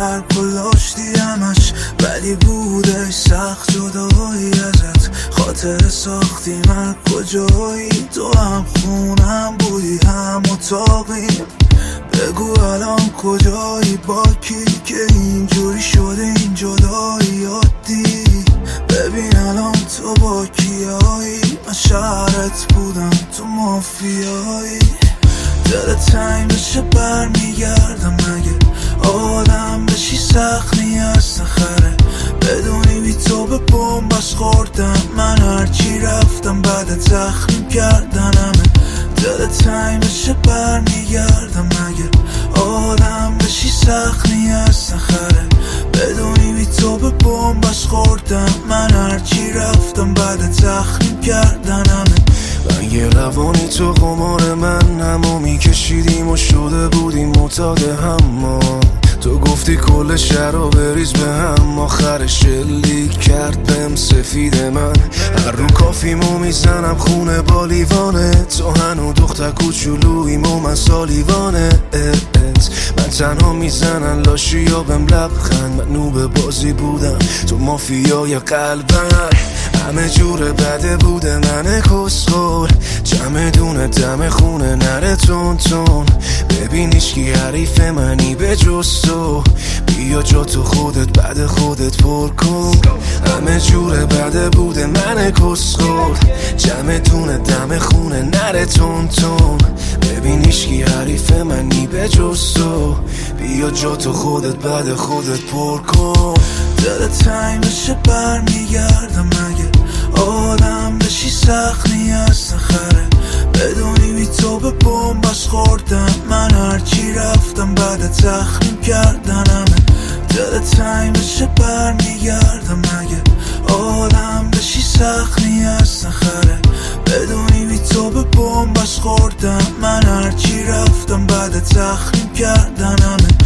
ترک و داشتی همش، ولی بودش سخت جدایی ازت. خاطر ساختی من کجایی، تو هم خونم بودی هم اتاقیم. بگو الان کجایی، با کی که اینجوری شده این جدایی عادی. ببین الان تو با کیایی، من شهرت بودم تو مافیایی. دلت تنگ بشه برمیگردم، مگه آدم بشی سخت نیست نخره. بدونی بی تو به بمبش خوردم من، هرچی رفتم بعد زخمی کردنمه. دلت تنگ بشه برمیگردم، مگه آدم بشی سخت نیست نخره. بدونی بی تو به بمبش خوردم من، هرچی رفتم بعد زخمی کردنمه. رنگ روانی تو قمار من، همو میکشیدیم و شده بودیم معتاد هم. تو گفتی کل شهر رو بریز به هم، آخرش شلیک کرد بهم سفید من. هر رو کافیمو میزنم خونه با لیوانه، تو هنو دختر کوچولوییم و من سالیوانه. من تنها میزنن لاشی یا بهم لبخند، من نوب بازی بودم تو مافیای قلبم. همه جور بده بوده من کسخور، جمع دونه دم خونه نره تون تون. ببین ایشکی حریف منی به جز تو، بیا جا تو خودت بعد خودت پر کن. همه جور بده بوده من کسخور، جمع دونه دم خونه نره تون تون. ببین ایشکی حریف منی به جز تو، بیا جا تو خودت بعد خودت پر کن. دلت تنگ بشه برمیگردم، مگه آدم بشی سخت نیست نخره. بدونی بی تو به بمبش خوردم من، هرچی رفتم بعد زخمی کردنمه. دلت تنگ بشه برمیگردم، مگه آدم بشی سخت نیست نخره. بدونی بی تو به بمبش خوردم من، هرچی رفتم بعد زخمی کردنمه.